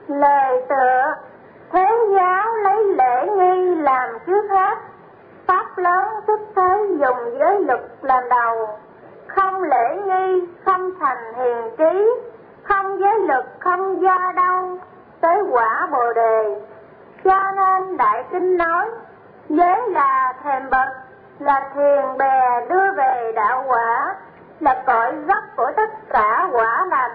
Lời tựa thế giáo lấy lễ nghi làm trước hết, pháp lớn xuất thế dùng giới luật làm đầu. Không lễ nghi không thành hiền trí, không giới luật không do đâu tới quả Bồ đề. Cho nên Đại Kinh nói giới là thềm bậc, là thuyền bè đưa về đạo quả, là cội gốc của tất cả quả lành.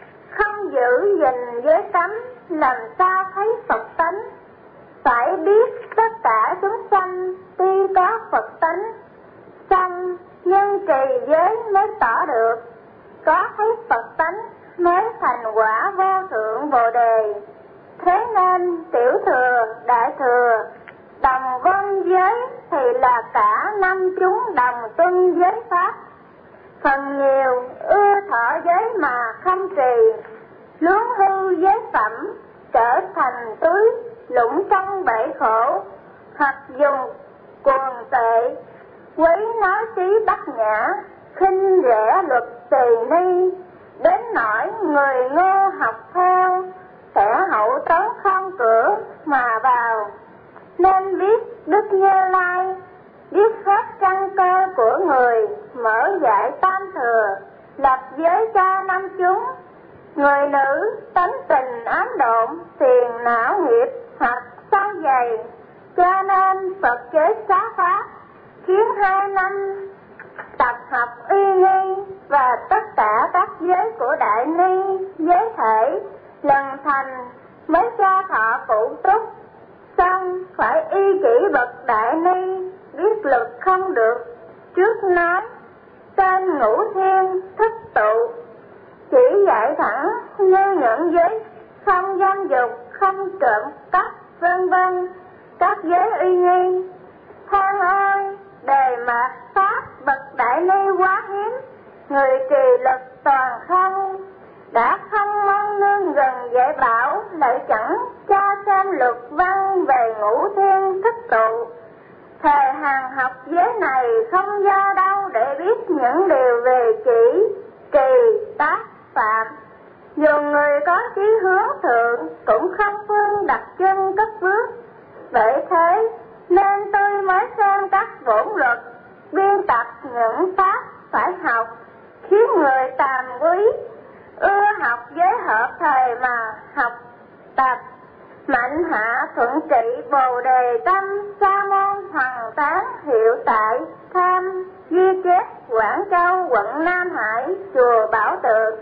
Không giữ gìn giới cấm làm sao thấy Phật tánh. Phải biết tất cả chúng sanh tuy có Phật tánh, sanh nhân trì giới mới tỏ được. Có thấy Phật tánh mới thành quả vô thượng Bồ đề. Thế nên tiểu thừa, đại thừa đồng vân giới thì là cả năm chúng đồng tuân giới pháp. Phần nhiều ưa thọ giới mà không trì, luống hư giới phẩm trở thành túi lũng trong bể khổ. Hoặc dùng cuồng tệ quấy nói trí bất nhã, khinh rẻ luật tỳ ni. Đến nỗi người ngô học theo, sẽ hậu tấn không cửa mà vào. Nên biết Đức Như Lai, biết hết căn cơ của người, mở giải tam thừa, lập giới cho năm chúng. Người nữ tánh tình ám độn, phiền não nghiệp hoặc sâu dày, cho nên Phật chế xá pháp, khiến 2 năm tập học uy nghi và tất cả các giới của Đại Ni, giới thể, lần thành mới cho thọ phụ túc. Xong phải y chỉ bậc Đại Ni, biết luật không được. Trước nói tên ngũ thiên thức tụ, chỉ dạy thẳng như những giới không dâm dục, không trộm cắp, vân vân, các giới uy nghi. Than ơi, đề mạt pháp bậc Đại Ni quá hiếm, người trì lực toàn không. Đã không mong nương gần dạy bảo, lại chẳng cho xem luật văn về ngũ thiên thức tụ. Thời hàng học giới này không do đâu để biết những điều về chỉ, trì, tác, phạm. Dù người có chí hướng thượng cũng không phương đặt chân cất bước. Vậy thế nên tôi mới xem các bổn luật, biên tập những pháp phải học, khiến người tàm quý. Ưa học giới hợp thời mà học tập, mạnh hạ thuận trị Bồ đề tâm. Sa môn Hằng Tán hiệu tại Tham Duy Chép, Quảng Châu, quận Nam Hải, chùa Bảo Tượng.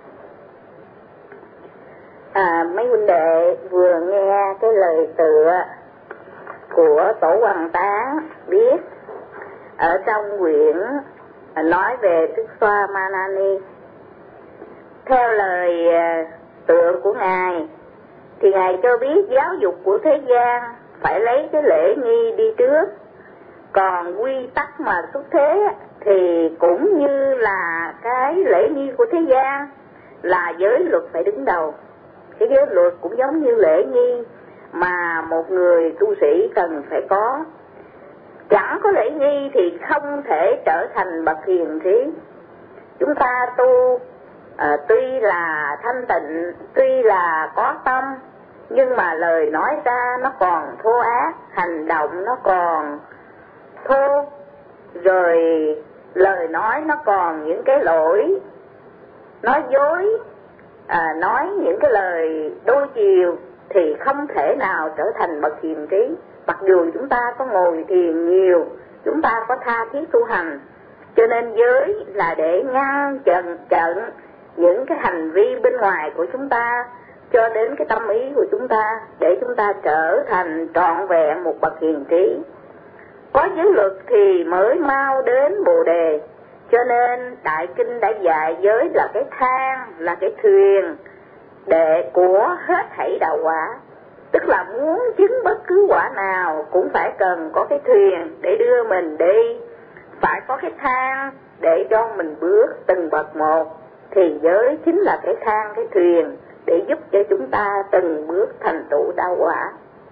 Mấy huynh đệ vừa nghe cái lời tựa của Tổ Hoàng Tán biết ở trong quyển nói về Đức Xoa Manani. Theo lời tựa của Ngài thì Ngài cho biết giáo dục của thế gian phải lấy cái lễ nghi đi trước, còn quy tắc mà xuất thế thì cũng như là cái lễ nghi của thế gian, là giới luật phải đứng đầu. Cái giới luật cũng giống như lễ nghi mà một người tu sĩ cần phải có. Chẳng có lễ nghi thì không thể trở thành bậc hiền trí. Chúng ta tu tuy là thanh tịnh, tuy là có tâm, nhưng mà lời nói ra nó còn thô ác, hành động nó còn thô, rồi lời nói nó còn những cái lỗi, nói dối, nói những cái lời đôi chiều, thì không thể nào trở thành bậc hiền trí. Mặc dù chúng ta có ngồi thiền nhiều, chúng ta có tha thiết tu hành, cho nên giới là để ngăn chặn những cái hành vi bên ngoài của chúng ta cho đến cái tâm ý của chúng ta, để chúng ta trở thành trọn vẹn một bậc hiền trí. Có giới luật thì mới mau đến Bồ đề. Cho nên Đại Kinh đã dạy giới là cái thang, là cái thuyền để của hết thảy đạo quả. Tức là muốn chứng bất cứ quả nào cũng phải cần có cái thuyền để đưa mình đi, phải có cái thang để cho mình bước từng bậc một. Thì giới chính là cái thang, cái thuyền để giúp cho chúng ta từng bước thành tựu đạo quả.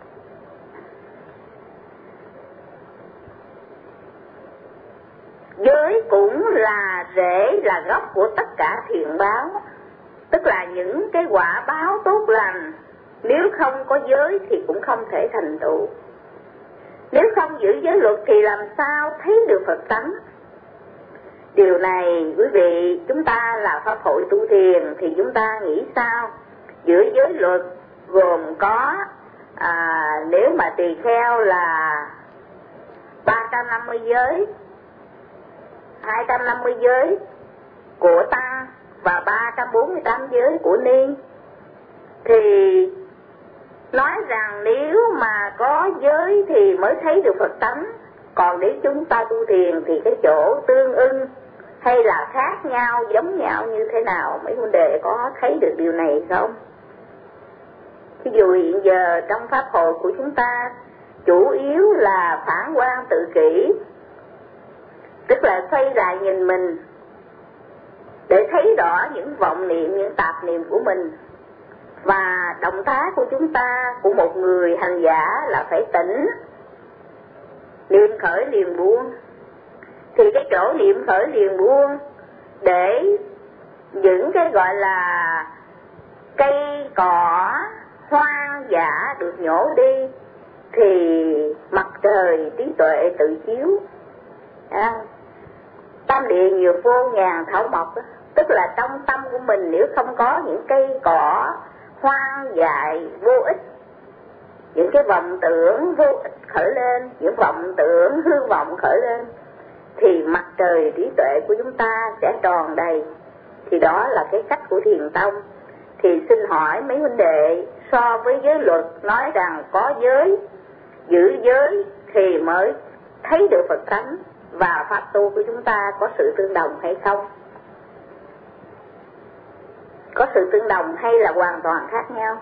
Giới cũng là rễ, là gốc của tất cả thiện báo, tức là những cái quả báo tốt lành nếu không có giới thì cũng không thể thành tựu. Nếu không giữ giới luật thì làm sao thấy được Phật tánh? Điều này quý vị, chúng ta là pháp hội tu thiền thì chúng ta nghĩ sao? Giữ giới luật gồm có nếu mà tỳ kheo là 350 giới, 250 giới của tăng và 348 giới của ni, thì nói rằng nếu mà có giới thì mới thấy được Phật tánh. Còn nếu chúng ta tu thiền thì cái chỗ tương ưng hay là khác nhau, giống nhau như thế nào, mấy huynh đệ có thấy được điều này không? Ví dụ hiện giờ trong pháp hội của chúng ta chủ yếu là phản quan tự kỷ, tức là xoay lại nhìn mình để thấy rõ những vọng niệm, những tạp niệm của mình. Và động tác của chúng ta, của một người hành giả là phải tỉnh, niệm khởi liền buông. Thì cái chỗ niệm khởi liền buông để những cái gọi là cây cỏ hoang dã được nhổ đi, thì mặt trời trí tuệ tự chiếu. Tam địa nhiều vô ngàn thảo mộc, tức là trong tâm của mình nếu không có những cây cỏ hoang dại vô ích, những cái vọng tưởng vô ích khởi lên, những vọng tưởng hư vọng khởi lên, thì mặt trời trí tuệ của chúng ta sẽ tròn đầy. Thì đó là cái cách của thiền tông. Thì xin hỏi mấy huynh đệ, so với giới luật nói rằng có giới, giữ giới thì mới thấy được Phật tánh, và pháp tu của chúng ta có sự tương đồng hay không? Có sự tương đồng hay là hoàn toàn khác nhau?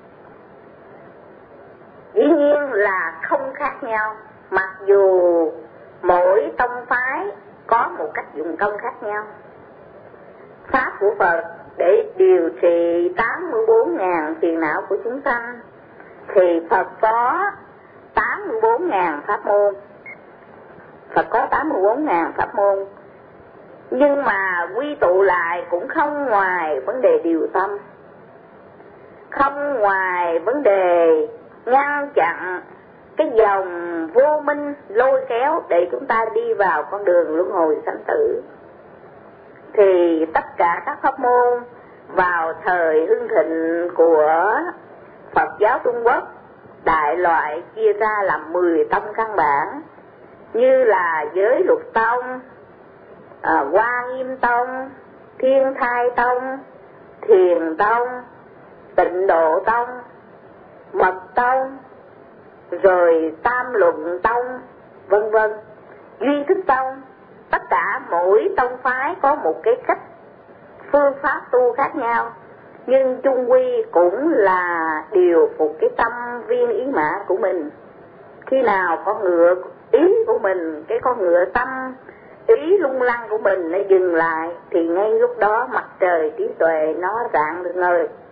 Dĩ nhiên là không khác nhau, mặc dù mỗi tông phái có một cách dụng công khác nhau. Pháp của Phật để điều trị 84.000 phiền não của chúng sanh thì Phật có 84.000 pháp môn. Phật có 84.000 pháp môn, nhưng mà quy tụ lại cũng không ngoài vấn đề điều tâm, không ngoài vấn đề ngăn chặn cái dòng vô minh lôi kéo để chúng ta đi vào con đường luân hồi sanh tử. Thì tất cả các pháp môn vào thời hưng thịnh của Phật giáo Trung Quốc đại loại chia ra làm 10 tông căn bản, như là giới luật tông, Hoa Nghiêm tông, Thiên Thai tông, Thiền tông, Tịnh Độ tông, Mật tông, rồi Tam Luận tông, vân vân, Duy Thức tông. Tất cả mỗi tông phái có một cái cách phương pháp tu khác nhau, nhưng chung quy cũng là điều phục cái tâm viên ý mã của mình. Khi nào con ngựa ý của mình, cái con ngựa tâm ý lung lăng của mình nó dừng lại, thì ngay lúc đó mặt trời trí tuệ nó rạng được ngời.